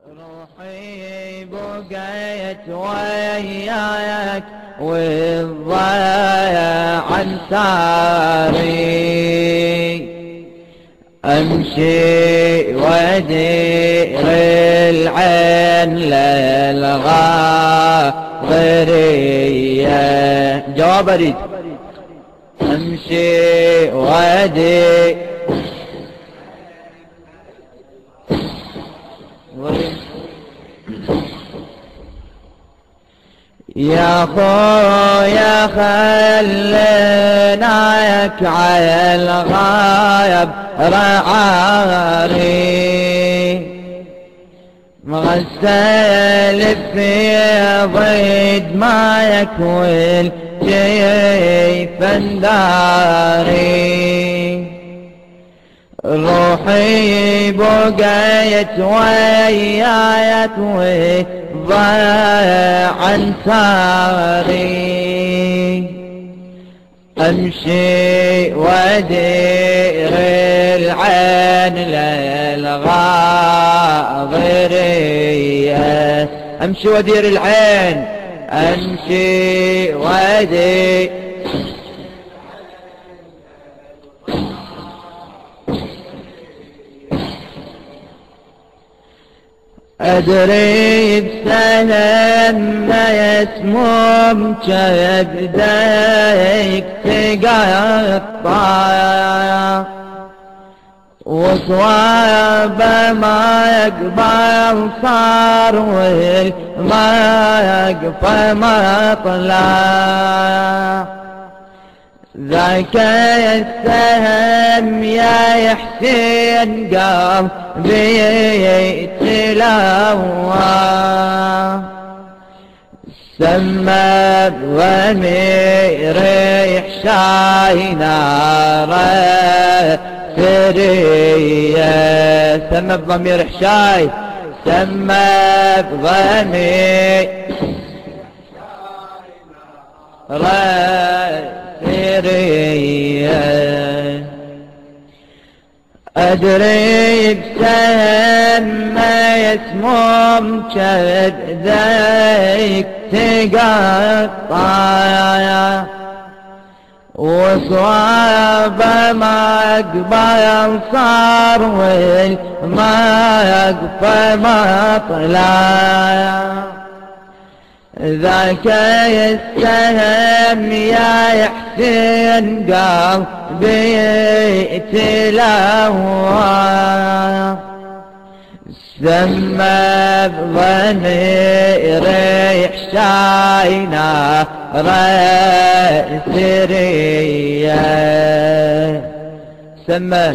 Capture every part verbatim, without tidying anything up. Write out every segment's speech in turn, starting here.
روحي بقيت وياك والضياع عن ساري، امشي وادير العين للغاضرية. جواب اريد. امشي وادير يا خويا خليناك على الغايب رعاري، مغسل في ضيد مايك والجيف انداري، روحي بقيت وياك والضياع عن ساري، امشي وادير العين للغاضرية. امشي وادير العين، امشي وادير أدري بسلام ما يسموم كبدايك تقطع، وصواب ما يقبل صار والما يقفى ما طلع، ذاك السهم يا حسين قام بيتلاوى، سمى ضمير حشاينا ثريا، سمى بضمير حشاي، سمى بضمير ثريا. أدري بسهم ما يسموم كذاك تقطع، وصواب ما يقبل صار والما يقفى ما طلع، ذاك السهم يا حسين قام بيتلاوى، سمى بضمير حشاينا ثريا، سمى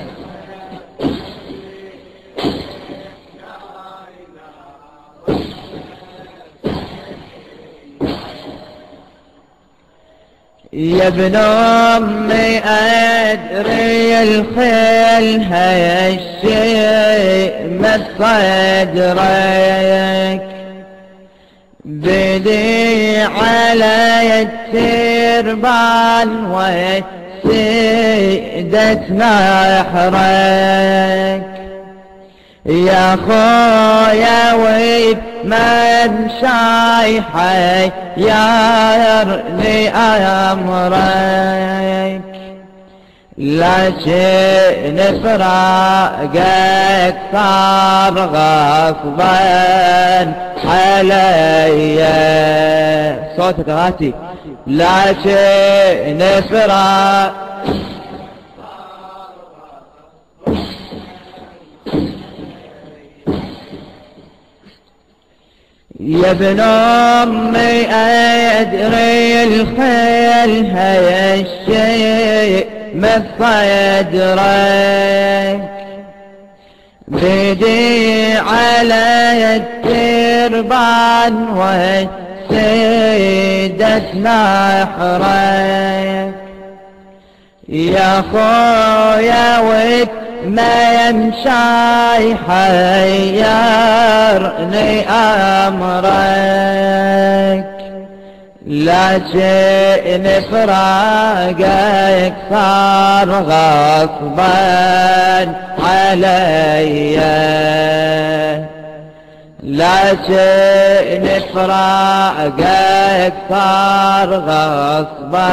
يا ابن امي ادري الخيل هالشيء مصدرك، بدي على التربان وسيدة نحرك، يا خويا ويب ما مشاي حيرني امرك، لكن فراقك صار غصبا علي. صوتك غاتي. لكن فراق يا ابن امي ادري الخيل هالشيء مصدرك، بدي على التربان وسيدة نحرك، يا خويا ويت ما يمشي حيرني امرك، لكن فراقك صار غصبا علي، لكن فراقك صار غصبا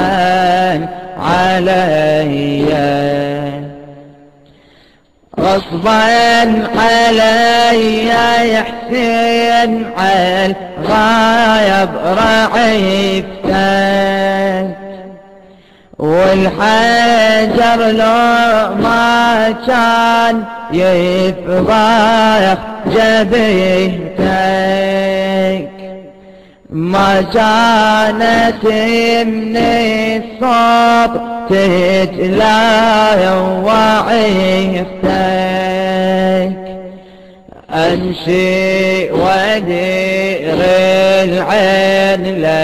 علي، غصبا علي يا حسين عالغايب رعيفتك، والحجر لو ما كان يفضح جبهتك، ما كانت من الصوت تتلايا وعيفتك، امشي وادير العين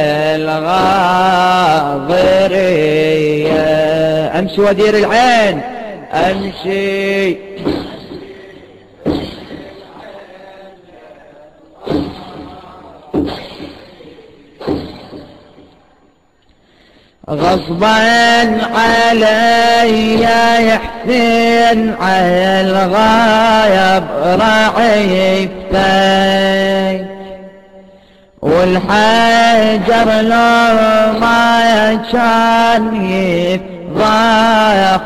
للغاضرية، امشي وادير العين، امشي غصبا علي يا حسين عالغايب رعيفتك، والحجر لو ما كان يفضح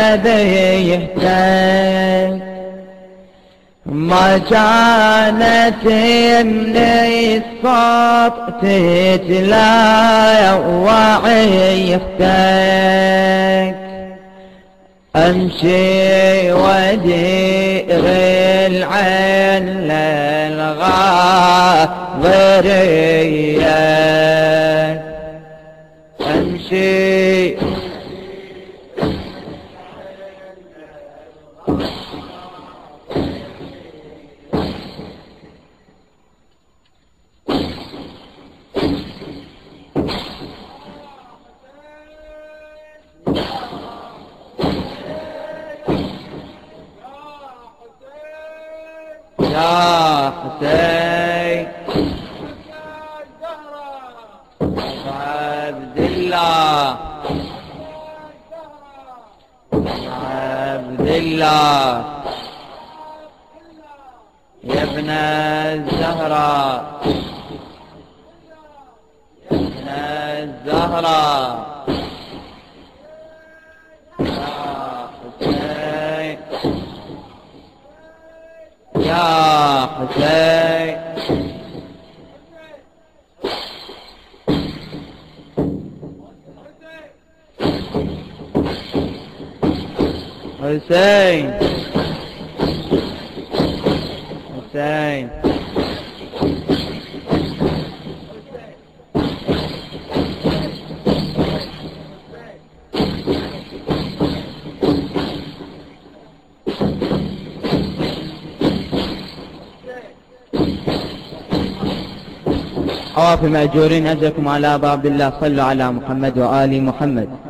جبهتك، ما كانت من الصوت تتلايا وعيفتك، امشي وادير العين للغاضرية، امشي يا حسين عبد الله، عبد الله يا ابن الزهراء، يا ابن الزهراء، يا حسين، حسين حسين حوافي مأجورين أجركم على أبا عبد الله، صلوا على محمد وآل محمد.